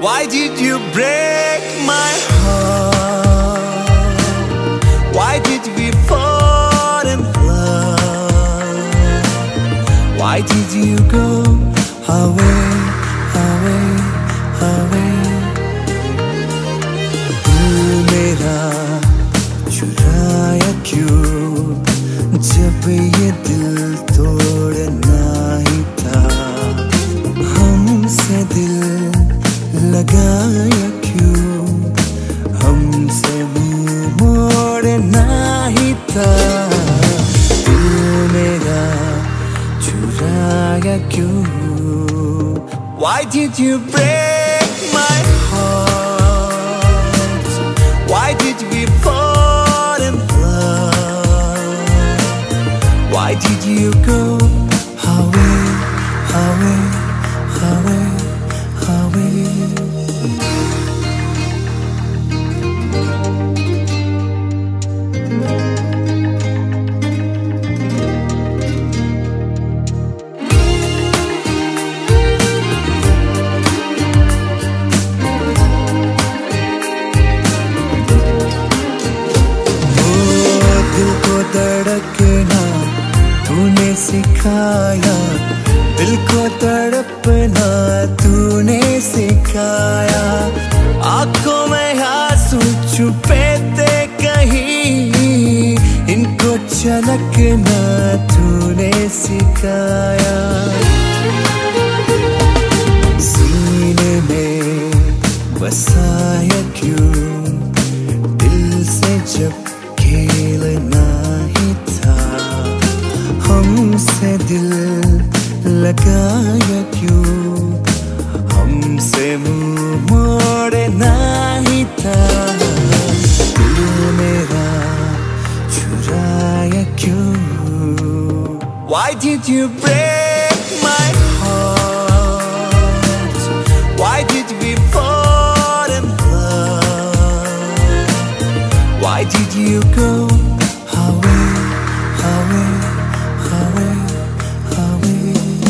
Why did you break my heart? Why did we fall in love? Why did you go away, away, away? तू मेरा चुराया क्यों जब ये दिल तोड़ना ही था? हमसे दिल लगाया क्यों? हमसे मुंह मोड़ना ही था। दिल मेरा चुराया क्यों? Why did you break my heart? Why did we fall in love? Why did you go away, away, away, away? धड़कना तूने सिखाया, दिल को तड़पना तूने सिखाया। आंखों में आंसू छुपे थे कहीं, इनको झलकना तूने सिखाया। सीने में बसाया क्यों? दिल से जब खेलना ही था, हमसे दिल लगाया क्यों? हमसे मुंह मोड़ना ही था। दिल मेरा चुराया क्यों? Why did you break my heart? Why did we fall in love? Why did you go away, away, away, away?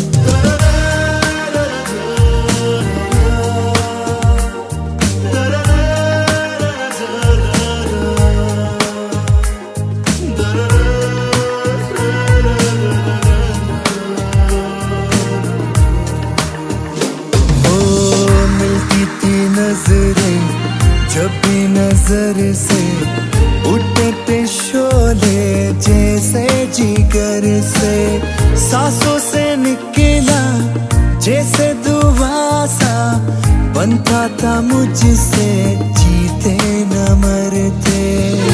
ओ मिलती थी नजरें जब भी नजर से, उठते थे शोले जैसे जिगर से। सांसों से निकला जैसे दुआ सा, बनता था मुझसे जीते न मरते।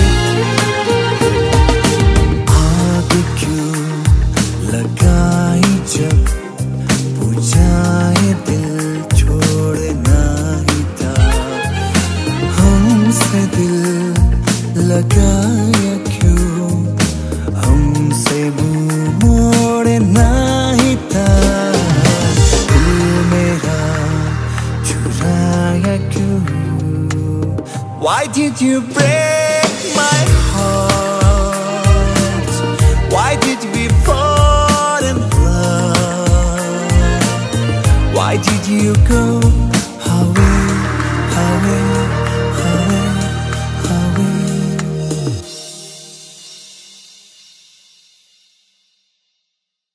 आग क्यों लगाई जब बुझाए दिल छोड़ना ही था। हमसे दिल लगाया क्यों? हमसे मुंह मोड़ना ही था। दिल मेरा चुराया क्यों? Why did you break my heart? Why did we fall in love? Why did you go